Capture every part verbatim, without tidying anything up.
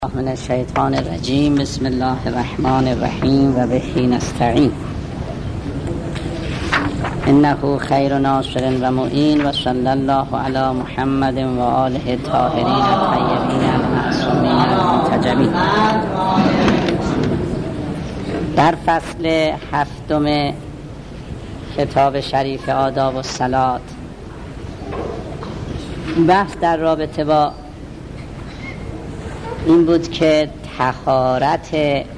من الشیطان الرجیم. بسم الله الرحمن الرحیم و به نستعین. انه خیر ناصر و معین و صلی الله علی محمد و آله الطاهرین الطیبین المعصومین المنتجبین. در فصل هفتم کتاب شریف آداب الصلات بحث در رابطه با این بود که طهارت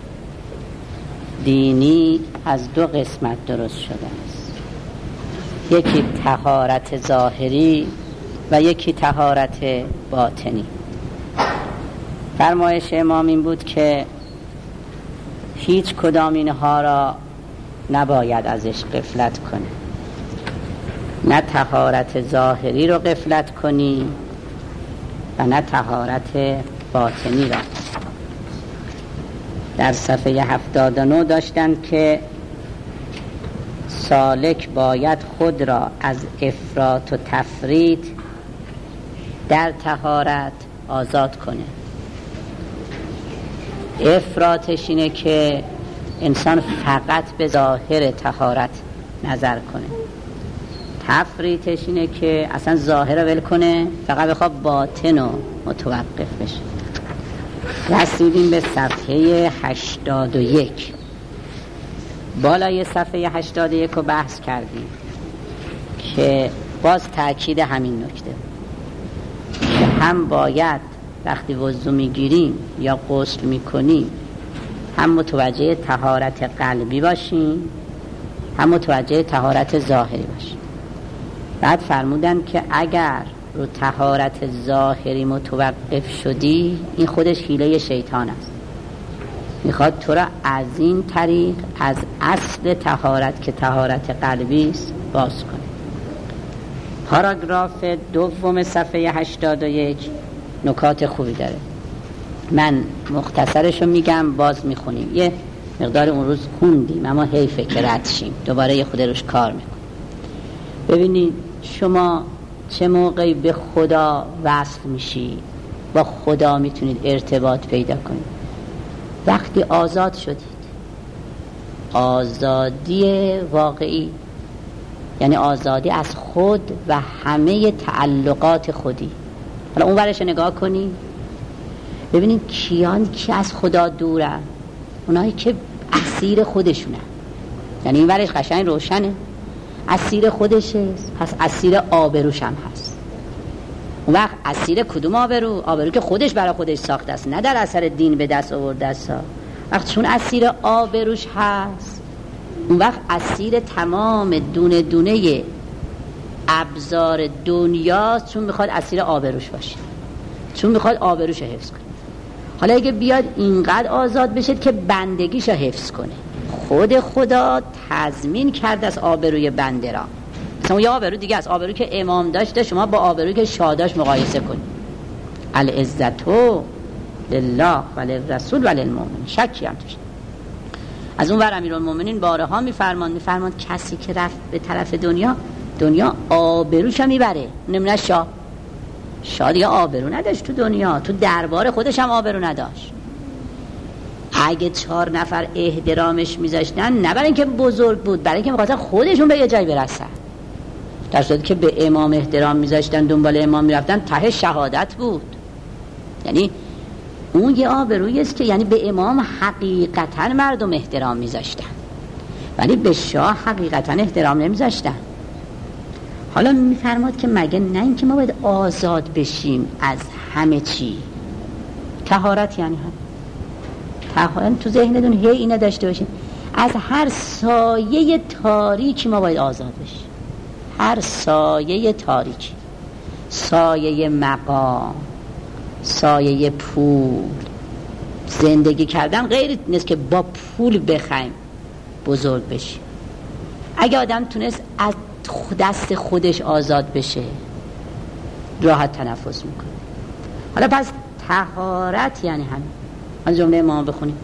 دینی از دو قسمت درست شده است، یکی طهارت ظاهری و یکی طهارت باطنی. فرمایش امام این بود که هیچ کدام اینها را نباید ازش غفلت کنی، نه طهارت ظاهری رو غفلت کنی و نه طهارت باطنی را. در صفحه هفتاد و نه داشتند که سالک باید خود را از افراط و تفریط در طهارت آزاد کنه. افراطش اینه که انسان فقط به ظاهر طهارت نظر کنه، تفریطش اینه که اصلا ظاهر رو ول کنه، فقط بخواد باطن رو متوقف بشه. رسیدیم به صفحه هشتاد و یک. بالای صفحه هشتاد و یک رو بحث کردیم که باز تأکید همین نکته که هم باید وقتی وضو میگیریم یا غسل میکنیم هم متوجه طهارت قلبی باشیم هم متوجه طهارت ظاهری باشیم. بعد فرمودن که اگر رو طهارت ظاهری متوقف شدی، این خودش حیله شیطان است، میخواد تو را از این طریق از اصل طهارت که طهارت قلبی است باز کنه. پاراگراف دوم صفحه هشتاد و یک نکات خوبی داره، من مختصرشو میگم، باز میخونیم. یه مقدار اون روز خوندیم اما حیفه که رد شیم، دوباره یه خود روش کار میکنیم. ببینید شما چه موقعی به خدا وصل میشی، با خدا میتونید ارتباط پیدا کنید وقتی آزاد شدید. آزادی واقعی یعنی آزادی از خود و همه تعلقات خودی. حالا اون ورش نگاه کنی ببینید کیان که از خدا دورن، اونایی که اسیر خودشونن. یعنی این ورش قشنگ روشنه، اسیر خودشه، پس اسیر آبروش هم هست. اون وقت اسیر کدوم آبرو؟ آبرو که خودش برای خودش ساخته است، نه در اثر دین به دست آورده است. وقت چون اسیر آبروش هست، اون وقت اسیر تمام دونه دونه ابزار دنیاست، چون میخواد اسیر آبروش باشه، چون میخواد آبروش رو حفظ کنه. حالا اگه بیاد اینقدر آزاد بشه که بندگیش رو حفظ کنه، خود خدا تضمین کرده از آبروی بنده را. مثلا یه آبرو دیگه از آبرو که امام داشته شما با آبروی که شاه داشت مقایسه کنید. العزتو لله و للرسول و للمؤمنین، شکی هم توش. از اون ور امیرالمؤمنین بارها میفرمان میفرمان کسی که رفت به طرف دنیا، دنیا آبروش هم میبره. نمونه شاه، شاه دیگه آبرو نداشت تو دنیا، تو دربار خودش هم آبرو نداشت. اگه چهار نفر احترامش میذاشتن نه برای اینکه بزرگ بود، برای اینکه میخواستن خودشون به یه جای برسن. در صورتی که به امام احترام میذاشتن، دنبال امام میرفتن، ته شهادت بود. یعنی اون یه آبرویی است که یعنی به امام حقیقتا مردم احترام میذاشتن، ولی به شاه حقیقتا احترام نمیذاشتن. حالا میفرماد که مگه نه اینکه ما باید آزاد بشیم از همه چی؟ طهارت یعنی هم طهارت تو ذهنتون هی اینه داشته باشین، از هر سایه تاریکی ما باید آزاد بشیم. هر سایه تاریکی، سایه مقام، سایه پول. زندگی کردن غیر نیست که با پول بخوایم بزرگ بشیم. اگه آدم تونست از دست خودش آزاد بشه راحت تنفس میکنه. حالا پس طهارت یعنی همین. من جمله ما بخونیم.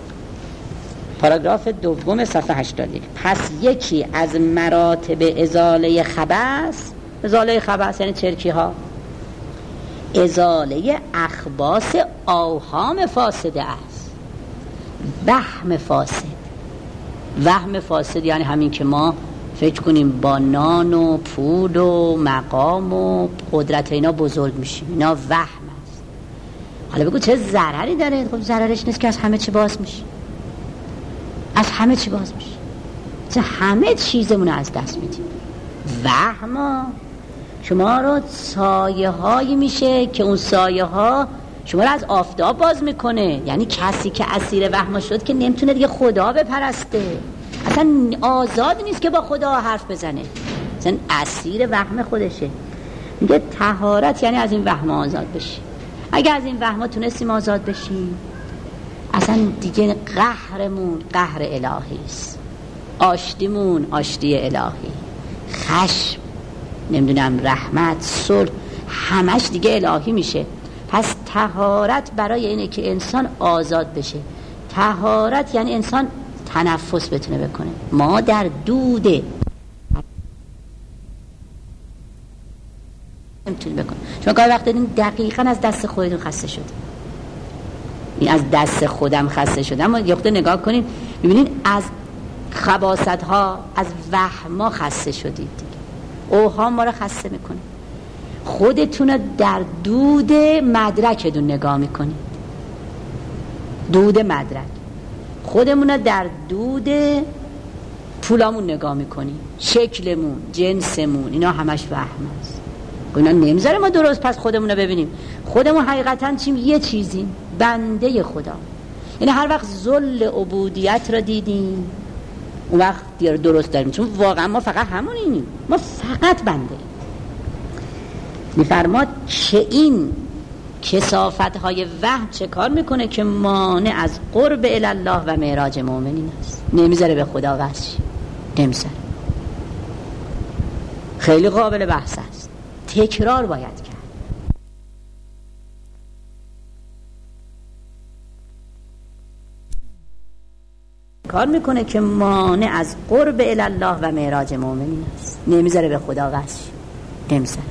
پاراگراف دوم صفحه هشتاد و یک. پس یکی از مراتب ازاله خبث، ازاله خبث یعنی چرکی ها، ازاله اخباث اوهام فاسده است. وهم فاسد، وهم فاسد یعنی همین که ما فکر کنیم با نان و پول و مقام و قدرت اینا بزرگ میشیم، اینا وهم است. حالا بگو چه ضرری داره؟ خب ضررش نیست که از همه چی باز میشه، از همه چی باز میشه، چه همه چیزمون از دست میدیم. وهم شما رو سایه هایی میشه که اون سایه ها شما رو از آفتاب باز میکنه. یعنی کسی که اسیر وهم شد که نمیتونه دیگه خدا بپرسته، اصلا آزاد نیست که با خدا حرف بزنه، اصلا اسیر وهم خودشه. میگه طهارت یعنی از این وهم آزاد بشی. اگه از این وهم تونستیم آزاد بشیم، اصلا دیگه قهرمون قهر الهی است، آشتیمون آشتی الهی، خشم، نمیدونم رحمت، صلح، همش دیگه الهی میشه. پس طهارت برای اینه که انسان آزاد بشه. طهارت یعنی انسان تنفس بتونه بکنه. ما در دوده نمیتونی بکنه. شما گاهی وقت دیدین دقیقاً از دست خودتون خسته شد، این از دست خودم خسته شدم. اما یه خورده نگاه کنین ببینین از خباثت ها، از وهم ها خسته شدید دیگه. اوهام ما رو خسته میکنه. خودتون رو در دود مدرکتون نگاه میکنید، دود مدرک. خودمون رو در دود پولامون نگاه میکنیم، شکلمون، جنسمون، اینا همش وهم است. اینا نمیذاره ما درست پس خودمون رو ببینیم. خودمون حقیقتا چیم؟ یه چیزیم، بنده خدا. یعنی هر وقت ذل عبودیت رو دیدیم اون وقت دیگه درست داریم، چون واقعا ما فقط همونیم، ما فقط بنده. میفرماد که این کثافت های وهم چه کار میکنه که مانع از قرب الله و معراج مؤمنین است. نمیذاره به خدا وصل، نمیذاره. خیلی قابل بحث است، تکرار باید کرد. کار میکنه که مانع از قرب الله و معراج مؤمنین است. نمیذاره به خدا وصل، نمیذاره.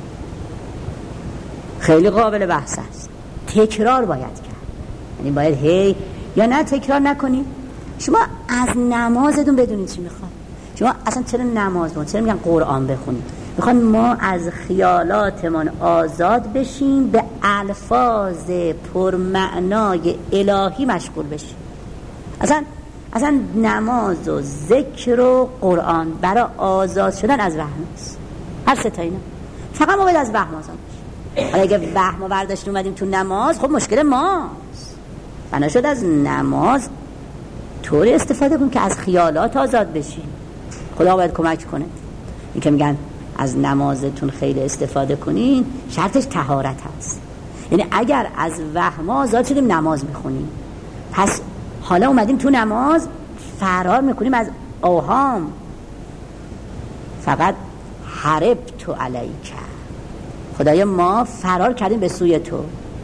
خیلی قابل بحث است، تکرار باید کرد. یعنی باید هی یا نه تکرار نکنید. شما از نمازتون بدونید چی میخواد. شما اصلا چرا نماز بخونید؟ چرا میگن قرآن بخونید؟ میخوان ما از خیالاتمان آزاد بشیم، به الفاظ پرمعنای الهی مشغول بشیم. اصلا اصلا نماز و ذکر و قرآن برای آزاد شدن از وهم است. هر سه تا اینا فقط ما باید از وهم آزاد بشیم. حالا اگه وهم برداشتیم اومدیم تو نماز، خب مشکل ماست. بنا شد از نماز طوری استفاده کنیم که از خیالات آزاد بشیم. خدا باید کمک کنه. این که میگن از نمازتون خیلی استفاده کنین، شرطش طهارت هست. یعنی اگر از وهم آزاد شدیم نماز میخونیم، پس حالا اومدیم تو نماز فرار میکنیم از اوهام. فقط حرب تو علیک، خدایا ما فرار کردیم به سوی تو.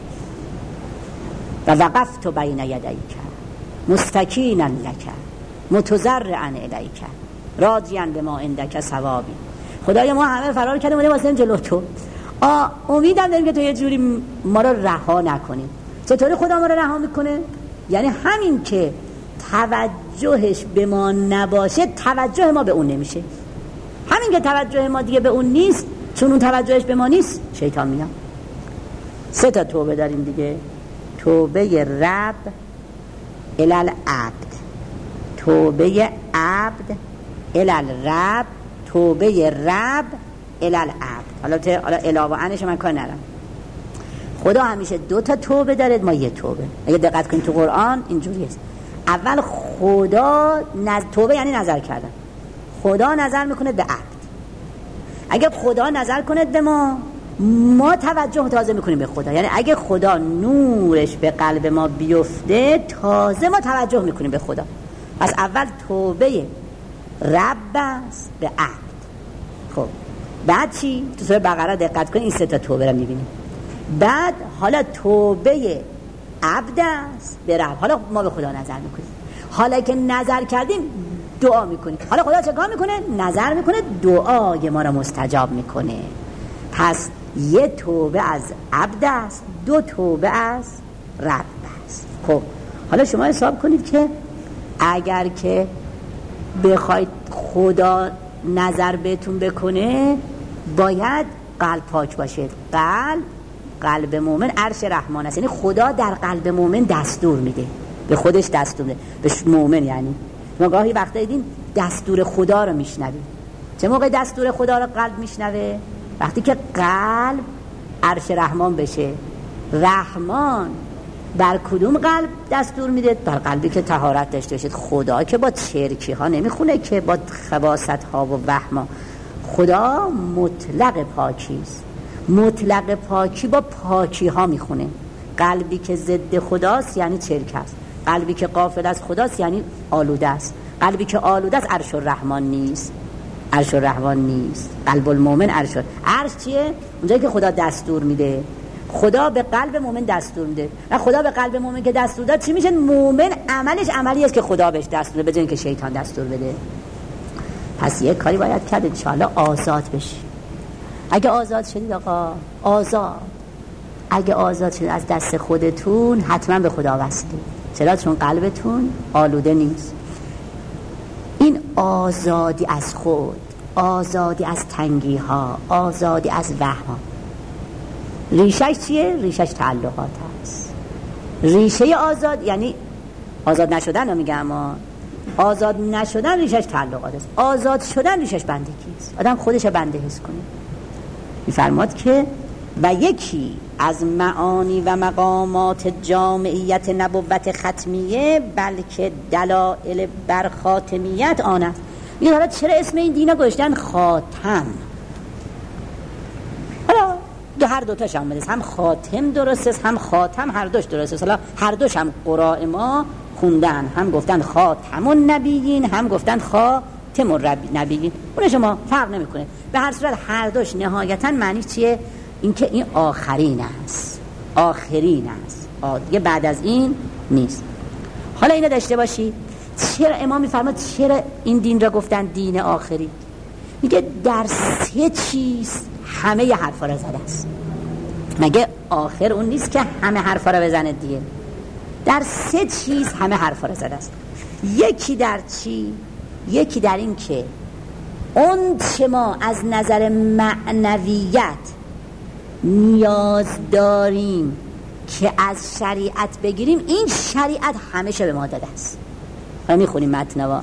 و وقفت بین یدیک مستکینا لک متضرعا الیک راضیا بما عندک ثوابی. خدایا ما همه فرار کردیم اومدیم واسه جلو تو. آ امیدم داریم که تو یه جوری ما رو رها نکنیم. چطوری خدا ما رو رها میکنه؟ یعنی همین که توجهش به ما نباشه، توجه ما به اون نمیشه. همین که توجه ما دیگه به اون نیست، چون اون توجهش به ما نیست، شیطان میاد. سه تا توبه داریم دیگه. توبه رب الال عبد، توبه عبد الال رب، توبه رب الال عبد. حالا ته حالا علاوه عنش من کار ندارم. خدا همیشه دو تا توبه داره، ما یه توبه. اگه دقت کنید تو قرآن اینجوری است. اول خدا نز... توبه یعنی نظر کردن. خدا نظر میکنه به عبد. اگه خدا نظر کنه به ما، ما توجه تازه میکنیم به خدا. یعنی اگه خدا نورش به قلب ما بیفته، تازه ما توجه میکنیم به خدا. پس اول توبه رب است به عبد. خب بعد چی؟ تو سوره بقره دقت کنید این سه تا توبه رو میبینیم. بعد حالا توبه عبد است به رب. حالا ما به خدا نظر میکنیم. حالا که نظر کردیم دعا میکنیم. حالا خدا چه کار میکنه؟ نظر میکنه، دعای ما رو مستجاب میکنه. پس یه توبه از عبد است، دو توبه از رب است. خب حالا شما حساب کنید که اگر که بخواید خدا نظر بهتون بکنه باید قلب پاک باشه. قلب قلب مومن عرش رحمان است، یعنی خدا در قلب مومن دستور میده، به خودش دستور میده، به مومن. یعنی ما گاهی وقتا دیدین دستور خدا رو میشنویم. چه موقع دستور خدا رو قلب میشنوه؟ وقتی که قلب عرش رحمان بشه. رحمان بر کدوم قلب دستور میده؟ بر قلبی که طهارت داشته باشید. خدا که با چرکی ها نمیخونه که با خباثت ها و وهم. خدا مطلق پاکی است. مطلق پاکی با پاکی ها میخونه. قلبی که ضد خداست یعنی چرک است. قلبی که غافل از خداست یعنی آلوده است. قلبی که آلوده است عرش الرحمن نیست. عرش الرحمن نیست. قلب المؤمن عرش. عرش چیه؟ اونجایی که خدا دستور میده. خدا به قلب مومن دستور میده. و خدا به قلب مومن که دستور داد چی میشه؟ مومن عملش عملی است که خدا بهش دستور بده، به جای اینکه شیطان دستور بده. پس یک کاری باید کرد ان شاء الله آزاد بشی. اگه آزاد شدید آقا، آزاد اگه آزاد شدید از دست خودتون حتما به خدا وصلید. چرا؟ چون قلبتون آلوده نیست. این آزادی از خود، آزادی از تنگی ها، آزادی از وهم، ریشش چیه؟ ریشش تعلقات هست. ریشه آزاد یعنی آزاد نشدن رو میگم، اما آزاد نشدن ریشش تعلقات است. آزاد شدن ریشش بندگی است. آدم خودش بنده حس کنه. میفرماد که و یکی از معانی و مقامات جامعیت نبوت ختمیه بلکه دلائل بر خاتمیت آن است. میگه حالا چرا اسم این دینا گذاشتن خاتم؟ حالا دو هر دوتاش هم بده، هم خاتم درست است هم خاتم، هر دوش درست است. حالا هر دوش هم قراء ما خوندن، هم گفتن خاتم النبیین هم گفتن خاتم النبیین. اون شما فرق نمیکنه. به هر صورت هر دوش نهایتا معنی چیه؟ اینکه این آخرین است، آخرین است، دیگه بعد از این نیست. حالا اینو داشته باشی. چرا امام میفرماد چرا این دین را گفتن دین آخری؟ میگه در سه چیز همه ی حرفا را زده است. مگه آخر اون نیست که همه حرفا را بزنه دیگه؟ در سه چیز همه حرفا را زده است. یکی در چی؟ یکی در این که اون چه ما از نظر معنویت نیاز داریم که از شریعت بگیریم، این شریعت همیشه به ما داده است. و میخونیم متنوا.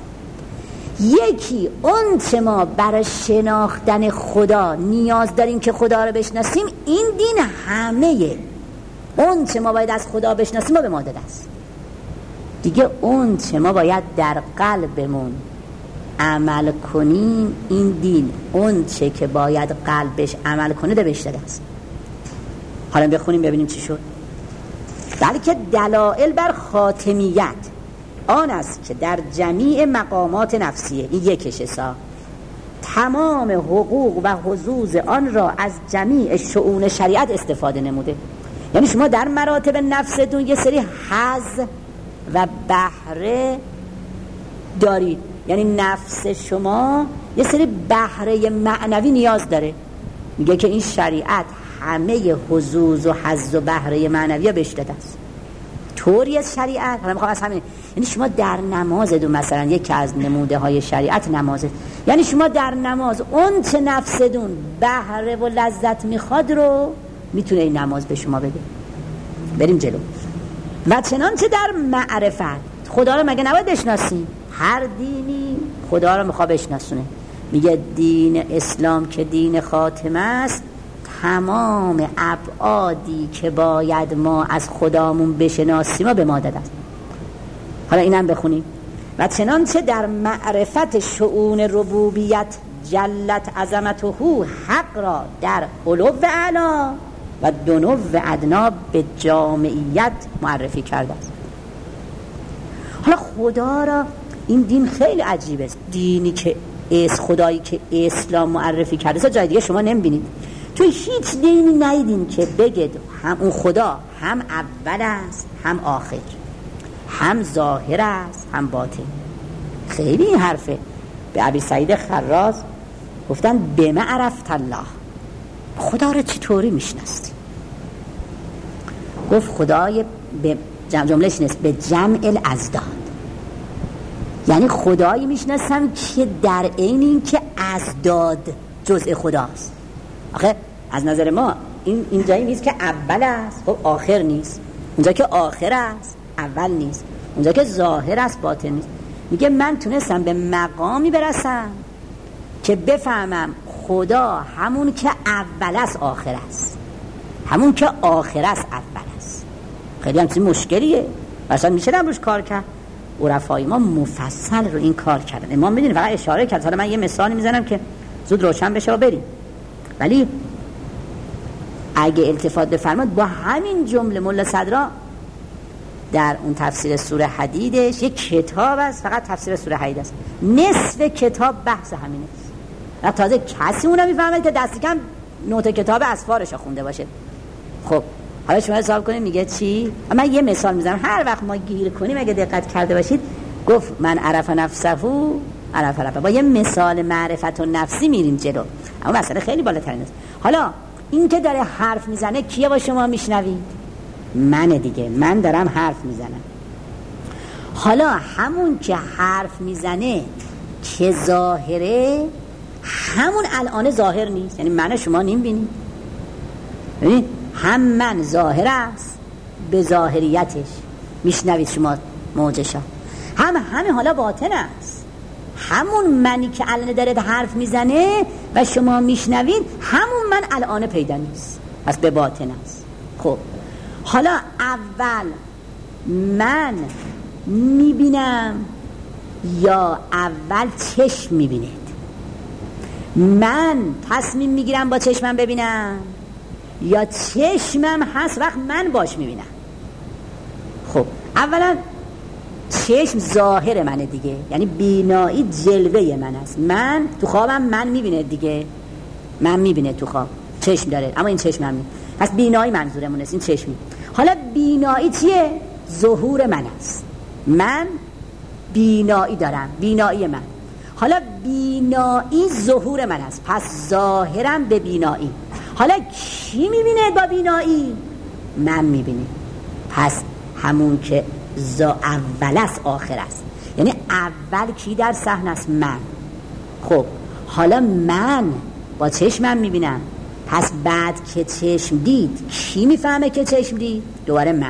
یکی اون چه ما برای شناختن خدا نیاز داریم که خدا رو بشناسیم، این دین همه اون چه ما باید از خدا بشناسیم و به ما داده است. دیگه اون چه ما باید در قلبمون عمل کنیم، این دین اون چه که باید قلبش عمل کنه ده بهش داده است. حالا بخونیم ببینیم چی شد. بلکه دلائل بر خاتمیت آن است که در جمیع مقامات نفسیه، این یکش سا تمام حقوق و حظوظ آن را از جمیع شؤون شریعت استفاده نموده. یعنی شما در مراتب نفستون یه سری حظ و بهره دارید، یعنی نفس شما یه سری بهره معنوی نیاز داره. میگه که این شریعت همه حظوظ و حظ و بهره معنوی بهش داده است. طوری از شریعت، حالا میخوام از همین، یعنی شما در نماز دو مثلا یکی از نموده های شریعت نمازه، یعنی شما در نماز اون چه نفستون بهره و لذت میخواد رو میتونه این نماز به شما بده. بریم جلو. و چنانچه در معرفت خدا رو مگه نباید بشناسیم؟ هر دینی خدا رو میخواد بشناسونه. میگه دین اسلام که دین خاتمه است، تمام ابعادی که باید ما از خدامون بشناسیم و به ما داده است. حالا اینم بخونیم. و چنانچه در معرفت شؤون ربوبیت جلت عظمته حق را در علو اعلا و دنو ادنا به جامعیت معرفی کرده است. حالا خدا را، این دین خیلی عجیب است. دینی که اس خدایی که اسلام معرفی کرده جای دیگه شما نمیبینید. تو هیچ دینی ندیدین که بگید هم اون خدا هم اول است هم آخر، هم ظاهر است هم باطن. خیلی این حرفه. به ابی سعید خراز گفتن بما عرفت الله، خدا رو چطوری میشناستی؟ گفت خدای به جملهش نیست به جمع الازداد، یعنی خدایی میشناسم که در عین این که ازداد جزء خداست. آخه از نظر ما این اینجایی نیست که اول است خب آخر نیست، اونجا که آخر است اول نیست، اونجا که ظاهر است باطن نیست. میگه من تونستم به مقامی برسم که بفهمم خدا همون که اول است آخر است، همون که آخر است اول است. خیلی همچین مشکلیه، اصلا میشه نم روش کار کرد. عرفای ما مفصل رو این کار کردن. امام میدونی فقط اشاره کرد. حالا من یه مثالی میزنم که زود روشن بشه و بریم. ولی اگه التفات بفرماد با همین جمله مولا صدرا در اون تفسیر سوره حدیدش یک کتاب است، فقط تفسیر سوره حدید است، نصف کتاب بحث همینه و تازه کسی اون رو میفهمه که دستی کم نوت کتاب اسفارش خونده باشه. خب حالا شما حساب کنید میگه چی؟ من یه مثال میزنم هر وقت ما گیر کنیم اگه دقت کرده باشید گفت من عرف نفسه عرف ربه، با یه مثال معرفت و نفسی میریم جلو، اما مسئله خیلی بالاترین است. حالا این که داره حرف میزنه کیه با شما میشنوید؟ منه دیگه، من دارم حرف میزنم. حالا همون که حرف میزنه که ظاهره همون الان ظاهر نیست، یعنی من شما نمیبینید. ببینید هم من ظاهر است به ظاهریتش میشنوید شما موجشا، هم همه حالا باطن است، همون منی که الان داره حرف میزنه و شما میشنوید همون من الان پیدا نیست، پس به باطن است. خب حالا اول من میبینم یا اول چشم میبینید؟ من تصمیم میگیرم با چشمم ببینم یا چشمم هست وقت من باش میبینم؟ خب اولا چشم ظاهر منه دیگه، یعنی بینایی جلوه من است. من تو خوابم من میبینه دیگه، من میبینه تو خواب چشم داره، اما این چشم هم میبینه، پس بینایی منظورمون است، این چشمی. حالا بینایی چیه؟ ظهور من است، من بینایی دارم، بینایی من. حالا بینایی ظهور من است، پس ظاهرم به بینایی. حالا کی میبینه با بینایی؟ من میبینه، پس همون که زا اول است آخر است، یعنی اول کی در صحنه است؟ من. خب حالا من با چشمم میبینم، پس بعد که چشم دید کی میفهمه که چشم دید؟ دوباره من.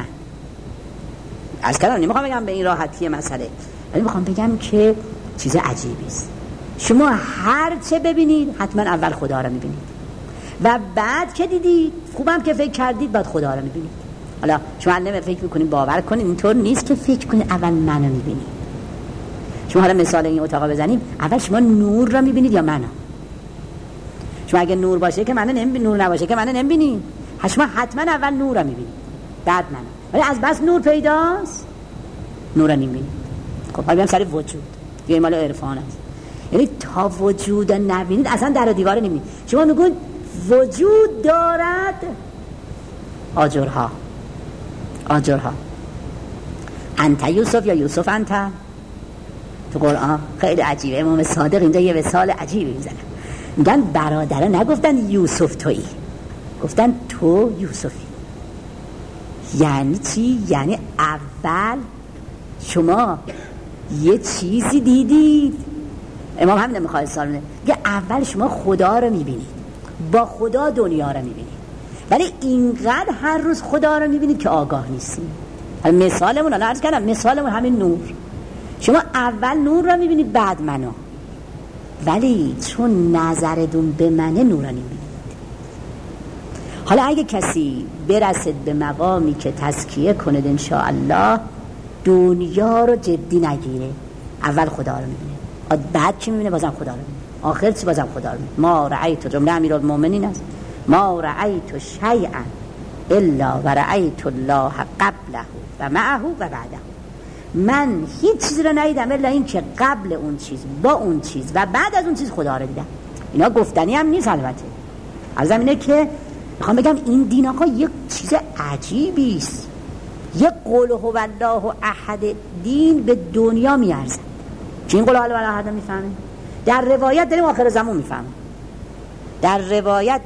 از کلام نمیخوام بگم به این راحتی مسئله، ولی میخوام بگم که چیز عجیبی است. شما هر چه ببینید حتما اول خدا رو میبینید و بعد که دیدید خوبم که فکر کردید بعد خدا رو میبینید. حالا شما الان فکر میکنید باور کنید اینطور نیست که فکر کنید اول منو میبینید. شما حالا مثال این اتاقا بزنیم، اول شما نور رو میبینید یا منو؟ شما اگه نور باشه که منو نمیبینید، نور نباشه که منو نمیبینید. شما حتما اول نور رو میبینید بعد منو، ولی از بس نور پیداست نور رو نمیبینید. خب حالا بیام سر وجود، یه مال عرفان است، یعنی تا وجود نبینید اصلا در و دیوار نمیبینید. شما میگید وجود دارد آجرها، آجرها انت یوسف یا یوسف انت تو قرآن خیلی عجیبه. امام صادق اینجا یه مثال عجیبی میزنه، میگن برادره نگفتن یوسف تویی، گفتن تو یوسفی. یعنی چی؟ یعنی اول شما یه چیزی دیدید. امام همین میخواد سال میگه اول شما خدا رو میبینید، با خدا دنیا رو میبینید، ولی اینقدر هر روز خدا رو میبینید که آگاه نیستید. مثالمون الان عرض کردم، مثالمون همین نور. شما اول نور رو میبینید بعد منو، ولی چون نظرتون به منه نور رو نمیبینید. حالا اگه کسی برسد به مقامی که تزکیه کنید انشاءالله دنیا رو جدی نگیره، اول خدا رو میبینه، بعد چی میبینه؟ بازم خدا رو میبینه، آخر چی؟ بازم خدا رو میبینه. ما رأیت، جمله امیرالمومنین است، ما رأیت شیئا الا و رأیت الله قبله و معه و بعده. من هیچ چیزی رو ندیدم الا این که قبل اون چیز، با اون چیز و بعد از اون چیز خدا رو دیدم. اینا گفتنی هم نیست البته، از اینه که میخوام بگم این دین آقا یک چیز عجیبی است، یک قول هو الله احد دین به دنیا میارزه. چه این قول هو الله احد میفهمه؟ در روایت داریم آخر زمان میفهمه، در روایت داریم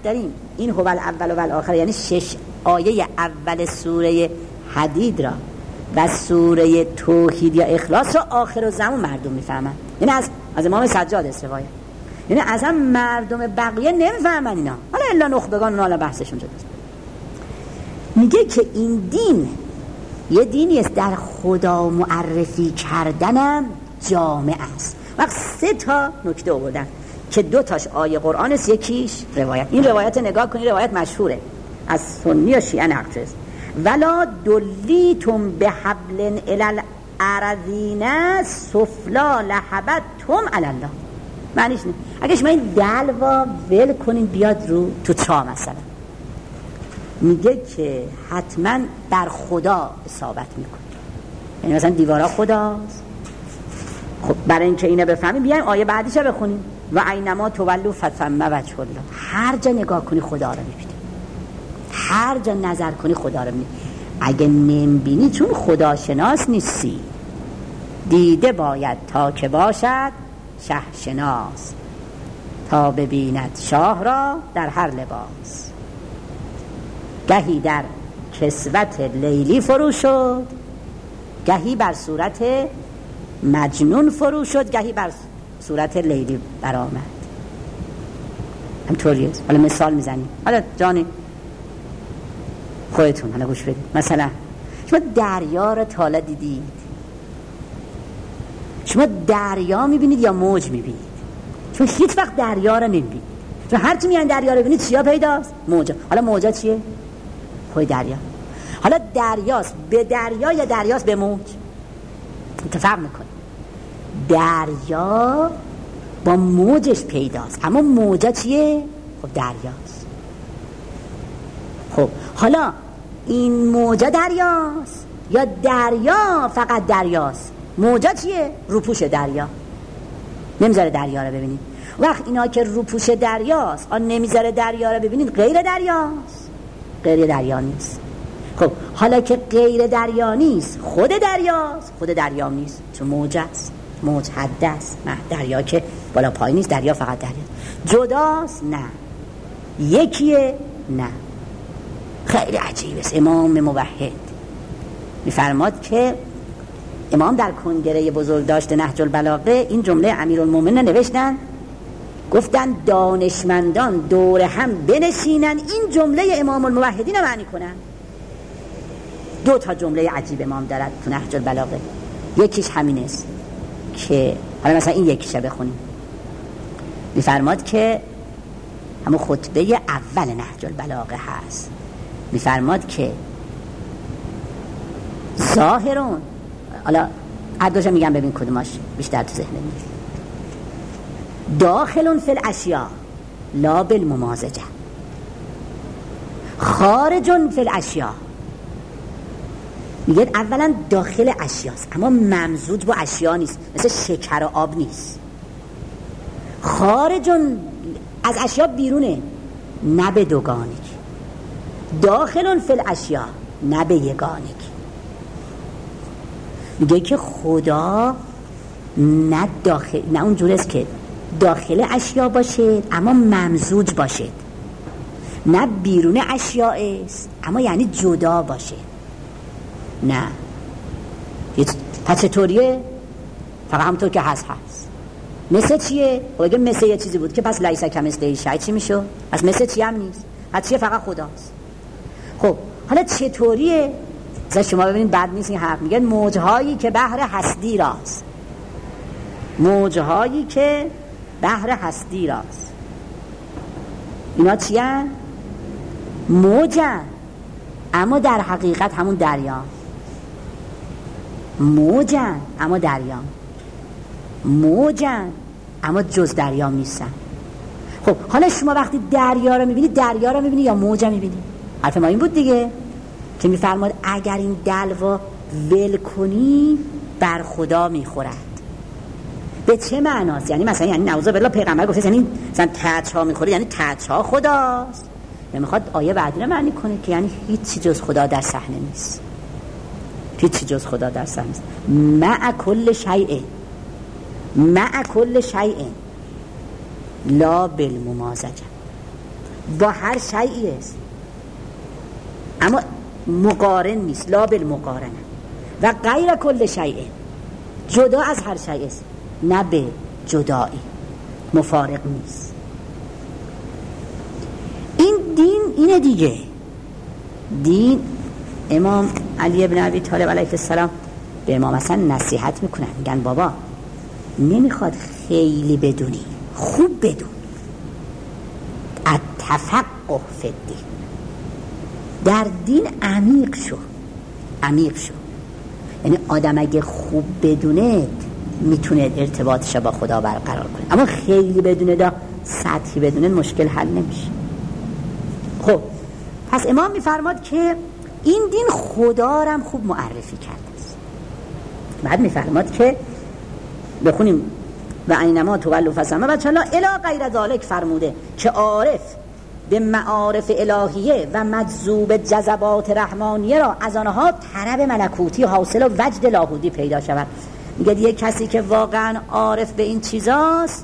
این هو الاول و الاخر یعنی شش آیه اول سوره حدید را و سوره توحید یا اخلاص را آخر زمان مردم میفهمن. یعنی از از امام سجاد است روایت، یعنی اصلا مردم بقیه نمیفهمن اینا، حالا الا نخبگان اون حالا بحثشون جداست. میگه که این دین یه دینی است در خدا معرفی کردنم جامع است. وقت سه تا نکته آوردن که دو تاش آیه قرآن است، یکیش روایت. این روایت نگاه کنید، روایت مشهوره از سنی و شیعه نقل شده. ولا دلیتم بحبل الی الارضین سفلا لحبتم علی الله. معنیش نه اگه شما این دلوا ول کنین بیاد رو تو چا مثلا، میگه که حتما بر خدا اصابت میکنه. یعنی مثلا دیوارا خداست. خب برای اینکه اینو بفهمیم بیایم آیه بعدیش رو بخونیم. و اینما تولوا فثم وجه الله. هر جا نگاه کنی خدا رو میبینی، هر جا نظر کنی خدا رو میبینی. اگه نمیبینی چون خدا شناس نیستی. دیده باید تا که باشد شه شناس، تا ببیند شاه را در هر لباس. گهی در کسوت لیلی فرو شد، گهی بر صورت مجنون فرو شد، گهی بر صورت لیلی برآمد. همطوریه. حالا مثال میزنیم، حالا جانی خودتون حالا گوش بدید. مثلا شما دریا رو تا حالا دیدید؟ شما دریا میبینید یا موج میبینید؟ چون هیچ وقت دریا رو نمیبینید، چون هر چی میان دریا رو ببینید چیا پیداست؟ موجا. حالا موجا چیه؟ پای دریا. حالا دریاست به دریا یا دریاست به موج؟ اتفاق میکنه دریا با موجش پیداست، اما موجا چیه؟ خب دریاست. خب حالا این موجا دریاست یا دریا فقط دریاست؟ موجا چیه؟ روپوش دریا، نمیذاره دریا رو ببینید. وقت اینا که روپوش دریاست آن نمیذاره دریا رو ببینید، غیر دریاست؟ غیر دریا نیست. خب حالا که غیر دریا نیست، خود دریاست؟ خود دریا نیست، چون موج است. موج حد است، نه دریا که بالا پای نیست، دریا فقط دریاست. جداست؟ نه. یکیه؟ نه. خیلی عجیب است. امام موحد میفرماد که امام در کنگره بزرگ داشته نهج البلاغه این جمله امیرالمومنین نوشتن، گفتن دانشمندان دور هم بنشینن این جمله امام الموحدین رو معنی کنن. دو تا جمله عجیب امام دارد تو نهج البلاغه، یکیش همین است که حالا مثلا این یکیش رو بخونیم. میفرماد که همون خطبه اول نهج البلاغه هست، میفرماد که ظاهرون، حالا هر دوشا میگم ببین کدوماش بیشتر تو ذهن میاد. داخلون فی الاشیاء لا بالممازجه، خارجون فی الاشیاء. میگه اولا داخل اشیاست اما ممزوج با اشیا نیست، مثل شکر و آب نیست. خارجون از اشیا بیرونه، نه به دوگانگی. داخلون فی الاشیاء نه به یگانگی. میگه که خدا نه داخل، نه اونجور است که داخل اشیا باشه اما ممزوج باشه، نه بیرون اشیا است اما یعنی جدا باشه. نه. پس چطوریه؟ فقط همونطور که هست هست. مثل چیه؟ اگه مثل یه چیزی بود که پس لیس کمثله شیء چی میشو؟ پس مثل چی هم نیست، پس چیه؟ فقط خداست. خب حالا چطوریه؟ مثلا شما ببینید بد نیست این حرف. میگن موجهایی که بحر هستی راست، موجهایی که بحر هستی راست، اینا چی هن؟ موجن اما در حقیقت همون دریا. موجن اما دریا، موجن اما جز دریا نیستن. خب حالا شما وقتی دریا رو میبینید، دریا رو میبینید یا موج رو میبینید؟ حرف ما این بود دیگه که میفرماد اگر این دلوا ول کنی بر خدا میخورد. به چه معناست؟ یعنی مثلا یعنی نعوذ بالله پیغمبر گفته یعنی مثلا تچ ها میخوره یعنی تچ ها خداست، یا میخواد آیه بعدی رو معنی کنه که یعنی هیچی جز خدا در صحنه نیست، هیچی جز خدا در صحنه نیست. مع کل شیء، مع کل شیء لا بالممازجه. با هر شیئی است، اما مقارن نیست، لا بالمقارنه و غیر کل شیء، جدا از هر شیء است، نه به جدایی، مفارق نیست. این دین اینه دیگه. دین امام علی ابن ابی طالب علیه السلام به امام حسن نصیحت میکنن، میگن بابا نمیخواد خیلی بدونی، خوب بدون، التفقه فی الدین، در دین عمیق شو، عمیق شو. یعنی آدم اگه خوب بدونه میتونه ارتباطش با خدا برقرار کنه، اما خیلی بدونه دا سطحی بدونه مشکل حل نمیشه. خب پس امام میفرماد که این دین خدا رم خوب معرفی کرده است. بعد میفرماد که بخونیم و اینما تولوا فثم وجه الله الی غیر ذلک، فرموده که عارف به معارف الهیه و مجذوب جذبات رحمانیه را از آنها طلب ملکوتی حاصل و وجد لاهوتی پیدا شود. میگه یک کسی که واقعا عارف به این چیزاست،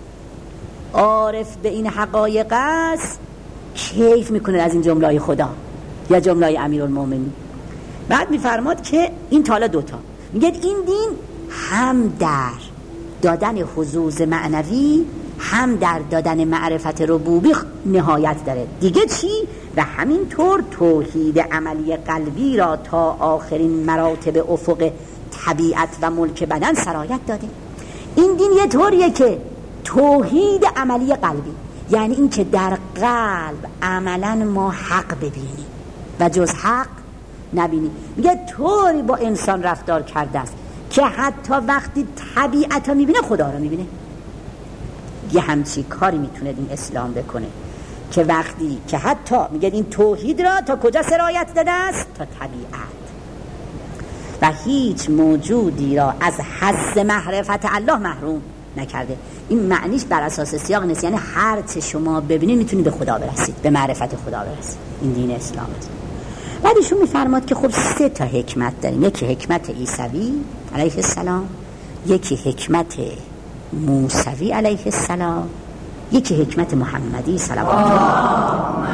عارف به این حقایق است، کیف میکنه از این جمله‌های خدا یا جمله‌های امیرالمومنین. بعد میفرماد که این تالا دوتا، میگه این دین هم در دادن حظوظ معنوی هم در دادن معرفت ربوبی نهایت داره. دیگه چی؟ و همینطور توحید عملی قلبی را تا آخرین مراتب افق طبیعت و ملک بدن سرایت داده. این دین یه طوریه که توحید عملی قلبی، یعنی این که در قلب عملا ما حق ببینیم و جز حق نبینیم. میگه طوری با انسان رفتار کرده است که حتی وقتی طبیعت ها میبینه خدا رو میبینه. یه همچی کاری میتونه این اسلام بکنه که وقتی که حتی میگه این توحید را تا کجا سرایت داده است؟ تا طبیعت، و هیچ موجودی را از حظ معرفت الله محروم نکرده. این معنیش بر اساس سیاق نیست، یعنی هر چه شما ببینید میتونید به خدا برسید، به معرفت خدا برسید. این دین اسلام است. بعد ایشون میفرماد که خب سه تا حکمت داریم، یکی حکمت عیسوی علیه السلام، یکی حکمت موسوی علیه السلام، یکی حکمت محمدی صلوات الله.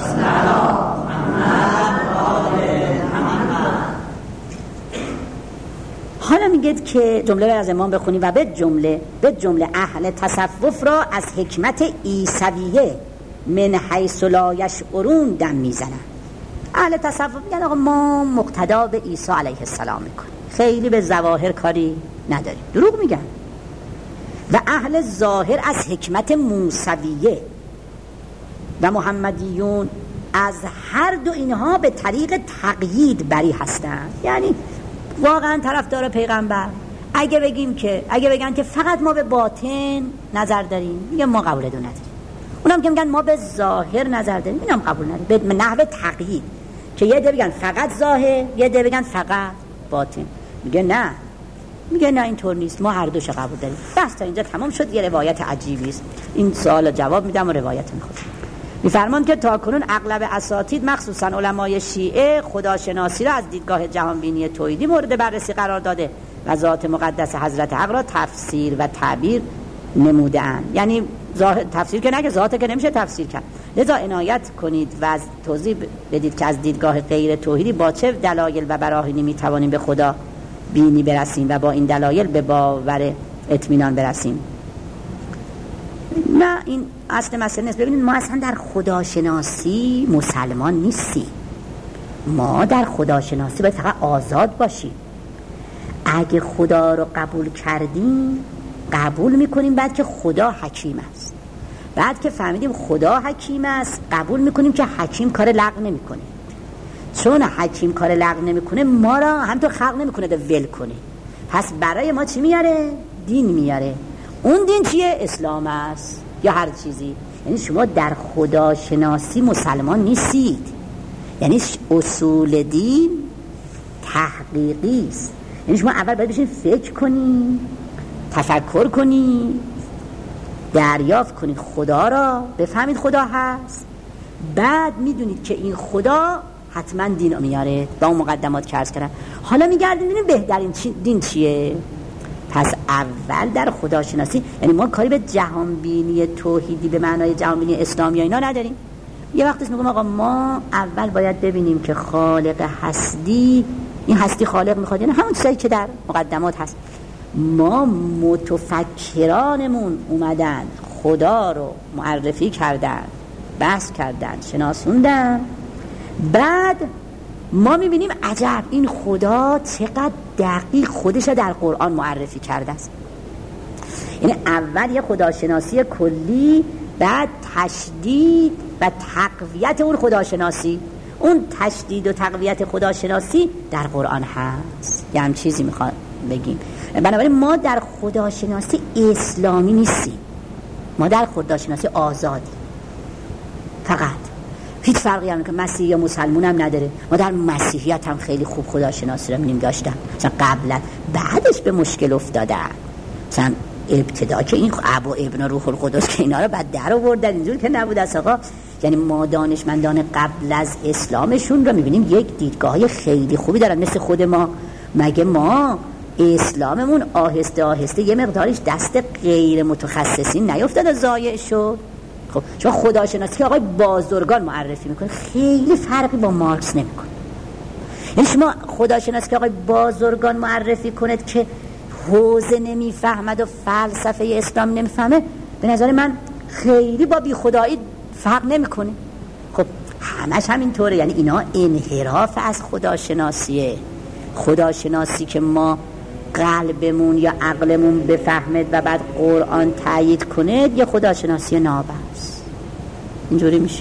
حالا میگه که جمله از امام بخونیم و به جمله به جمله اهل تصوف را از حکمت عیسویه من حیث لا یشعرون دم میزنن. اهل تصوف میگن آقا ما مقتدا به عیسی علیه السلام میکنیم، خیلی به ظواهر کاری نداریم. دروغ میگن. و اهل ظاهر از حکمت موسویه و محمدیون از هر دو اینها به طریق تقیید بری هستند. یعنی واقعا طرفدار پیغمبر اگه بگیم که اگه بگن که فقط ما به باطن نظر داریم، میگن ما قبول دو نداریم. اونم که میگن ما به ظاهر نظر داریم، اینم قبول نداریم. به نحو تقیید که یه ده بگن فقط ظاهر، یه ده بگن فقط باطن. میگه نه، میگه نه اینطور نیست، ما هر دوش قبول داریم. بس تا اینجا تمام شد. یه روایت عجیبی است، این سوال جواب میدم و روایت میخونم. میفرمان که تاکنون اغلب اساتید مخصوصا علمای شیعه خداشناسی را از دیدگاه جهانبینی توحیدی مورد بررسی قرار داده و ذات مقدس حضرت حق را تفسیر و تعبیر نموده اند. یعنی تفسیر که نگه، ذات که نمیشه تفسیر کرد. لذا عنایت کنید و از توضیح بدید که از دیدگاه غیر توحیدی با چه دلایل و براهینی میتوانیم به خدا بینی برسیم و با این دلایل به باور اطمینان برسیم. نه این اصل مسئله نیست. ببینید ما اصلا در خداشناسی مسلمان نیستیم. ما در خداشناسی باید فقط آزاد باشیم. اگه خدا رو قبول کردیم قبول میکنیم بعد که خدا حکیم است. بعد که فهمیدیم خدا حکیم است قبول میکنیم که حکیم کار لغو نمیکنه. چون حکیم کار لغو نمیکنه ما را همینطور خلق نمیکنه ده ول کنه. پس برای ما چی میاره؟ دین میاره. اون دین چیه؟ اسلام است یا هر چیزی. یعنی شما در خداشناسی مسلمان نیستید. یعنی اصول دین تحقیقی است. یعنی شما اول باید بشین فکر کنی، تفکر کنی، دریافت کنید خدا را، بفهمید خدا هست، بعد میدونید که این خدا حتما دین رو میاره با اون مقدمات که عرض کردم. حالا میگردیم ببینیم بهترین چی دین چیه. پس اول در خداشناسی، یعنی ما کاری به جهانبینی توحیدی به معنای جهانبینی اسلامی اینا نداریم. یه وقتش میگم آقا ما اول باید ببینیم که خالق هستی، این هستی خالق میخواد، یعنی همون چیزایی که در مقدمات هست. ما متفکرانمون اومدن خدا رو معرفی کردن، بحث کردن، شناسوندن، بعد ما میبینیم عجب این خدا چقدر دقیق خودش در قرآن معرفی کرده است. یعنی اول یه خداشناسی کلی، بعد تشدید و تقویت اون خداشناسی. اون تشدید و تقویت خداشناسی در قرآن هست. یه هم چیزی میخواد بگیم. بنابراین ما در خداشناسی اسلامی نیستیم، ما در خداشناسی آزادی. فقط هیچ فرقی هم که مسیحی یا مسلمون هم نداره. ما در مسیحیت هم خیلی خوب خداشناسی رو می‌بینیم داشتن، مثلا قبلا، بعدش به مشکل افتادن. مثلا ابتدا که این ابا ابن روح القدس که اینا رو بعد در آوردن، اینجور که نبود از آقا. یعنی ما دانشمندان قبل از اسلامشون رو می‌بینیم یک دیدگاه‌های خیلی خوبی دارن، مثل خود ما. مگه ما اسلاممون آهسته آهسته یه مقدارش دست غیر متخصصین نیفتاد، ضایع شد؟ خب چون خداشناسی که آقای بازرگان معرفی میکنه خیلی فرقی با مارکس نمیکنه. یعنی شما خداشناسی که آقای بازرگان معرفی کند که حوزه نمیفهمد و فلسفه اسلام نمیفهمه، به نظر من خیلی با بی خدایی فرق نمیکنه. خب همش همینطوره. یعنی اینا انحراف از خداشناسیه. خداشناسی که ما قلبمون یا عقلمون بفهمد و بعد قرآن تایید کنه، یه خداشناسی نابست. اینجوری میشه.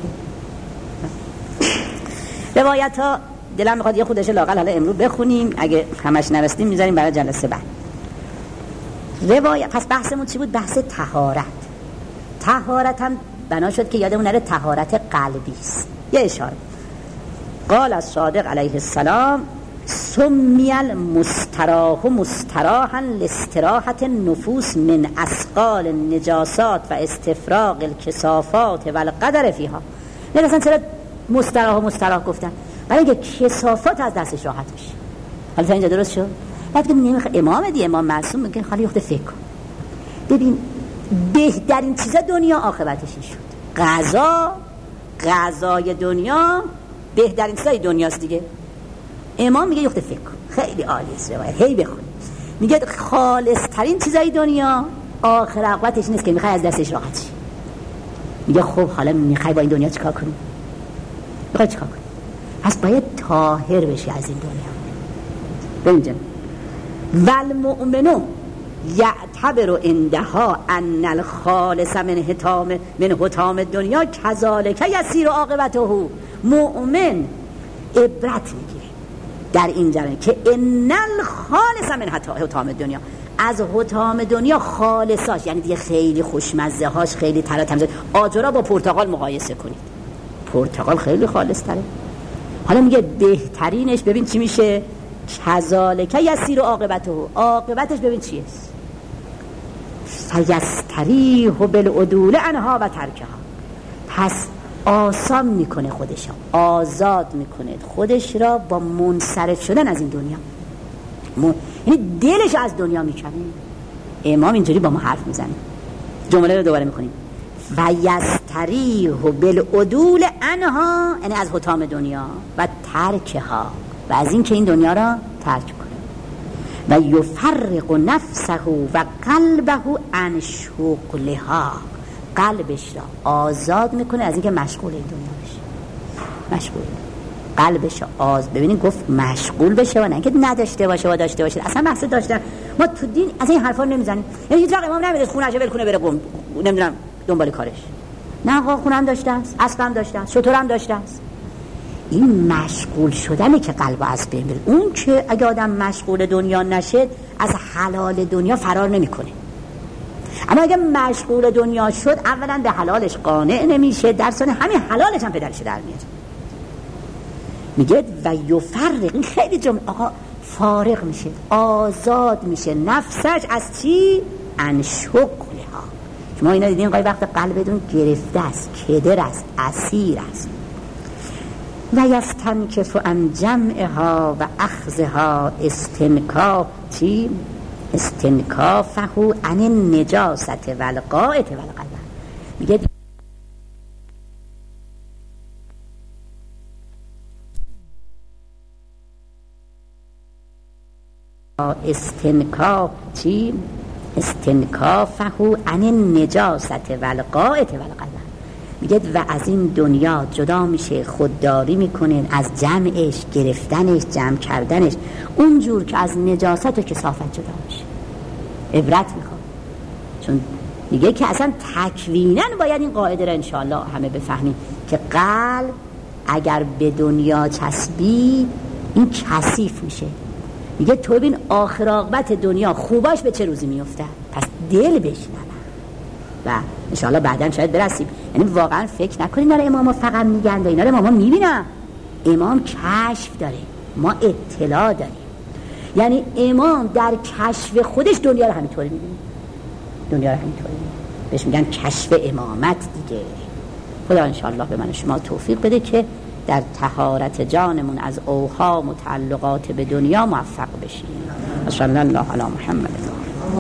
روایت ها دلم میخواد یه خودش لااقل حالا امروز بخونیم، اگه همش نرسیدیم میذاریم برای جلسه بعد. روایت، پس بحثمون چی بود؟ بحث طهارت. طهارت هم بنا شد که یادمون نره طهارت قلبی است. یه اشاره قال الصادق علیه السلام سمی المستراح مستراحا لاستراحة النفوس من اثقال النجاسات و استفراغ الکثافات و القدر فیها. نه اصلا چرا مستراح و مستراح گفتن؟ برای اینکه کثافات از دستش راحت میشه. حالا تا اینجا درست شد؟ بعد که نمیخواد امام دی امام معصوم میگه خالی وقت فکر کن. ببین بهترین چیزا دنیا عاقبتش این شد. غذا غذای دنیا بهترین چیزای دنیاست دیگه. امام میگه یخت فکر کن. خیلی عالی است روایت، هی بخون. میگه خالص ترین چیزای دنیا آخر عاقبتش نیست که میخوای از دستش راحت شی. میگه خب حالا میخوای با این دنیا چیکار کنی؟ میخوای چیکار کنی؟ پس باید طاهر بشی از این دنیا. ببینید والمؤمنون یعتبر عندها ان الخالص من حطام من حطام الدنیا کذالک یسیر عاقبته. مؤمن عبرت میگیره در این جریان که ان الخالص من حطام الدنیا، از حطام دنیا خالصاش، یعنی دیگه خیلی خوشمزه هاش، خیلی تر تمیز. آجرا با پرتقال مقایسه کنید، پرتقال خیلی خالص تره. حالا میگه بهترینش ببین چی میشه، کذالک یسیر عاقبته، عاقبتش ببین چیه، فیستریح بالعدول عنها و ترکها. پس آسان میکنه خودش را، آزاد میکنه خودش را با منصرف شدن از این دنیا. من... یعنی دلش از دنیا میکنه. امام اینجوری با ما حرف میزنه. جمله رو دوباره میکنیم، فیستریح بالعدول عنها، یعنی از حطام دنیا و ترکها، و از این که این دنیا را ترک کنه. و یفرق نفسه و قلبه عن شغلها، قلبش را آزاد میکنه از اینکه مشغول این دنیا بشه. مشغول قلبش را آز ببینید گفت مشغول بشه و نه اینکه نداشته باشه و داشته باشه. اصلا بحث داشتن ما تو دین از این حرفا نمیزنیم. یعنی هیچ وقت امام نمیره خونه‌اش ول کنه بره قم نمیدونم دنبال کارش. نه آقا خونم داشته است، اسبم داشته است، شترم داشته است. این مشغول شدنه که قلب از بین میره. اون که اگه آدم مشغول دنیا نشه از حلال دنیا فرار نمیکنه. اما اگه مشغول دنیا شد اولا به حلالش قانع نمیشه، در ثانی همین حلالش هم پدرش در میاره. میگه و یفرق، این خیلی جمله، آقا فارغ میشه، آزاد میشه نفسش از چی؟ ان شغلها. شما اینا دیدین قای وقت قلبتون گرفته است، کدر است، اسیر است. و یستنکف عن جمعها و اخذها استنکاف چی؟ استنکافه عن النجاست و القاعة و القدر. میگه استنکاف چی؟ استنکافه عن النجاست والغایت والقدر. میگه و از این دنیا جدا میشه، خودداری میکنه از جمعش، گرفتنش، جمع کردنش، اونجور که از نجاست و کثافت جدا میشه. عبرت میخواد، چون میگه که اصلا تکویناً باید این قاعده را انشاءالله همه بفهمیم که قلب اگر به دنیا چسبی این کثیف میشه. میگه تو ببین آخر عاقبت دنیا خوباش به چه روزی میفته، پس دل بشنن و انشاءالله بعداً شاید برسیم. یعنی واقعا فکر نکنید اینا رو امام فقط میگن و اینا رو امام میبینن. امام کشف داره، ما اطلاع داریم. یعنی امام در کشف خودش دنیا رو همینطوری میبینه، دنیا رو همینطوری میبینه، بهش میگن کشف امامت دیگه. خدا انشاءالله به من و شما توفیق بده که در طهارت جانمون از اوهام و تعلقات به دنیا موفق بشیم. صلی الله علی محمد.